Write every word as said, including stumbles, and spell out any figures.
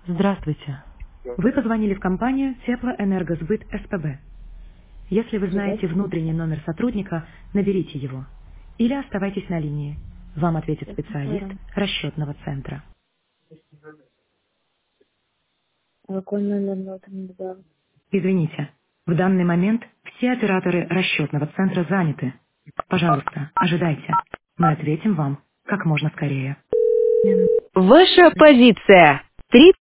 Здравствуйте. Вы позвонили в компанию Теплоэнергосбыт СПБ. Если вы знаете внутренний номер сотрудника, наберите его. Или оставайтесь на линии. Вам ответит специалист расчетного центра. Какой номер нужен был? Извините, в данный момент все операторы расчетного центра заняты. Пожалуйста, ожидайте. Мы ответим вам как можно скорее. Ваша позиция. Три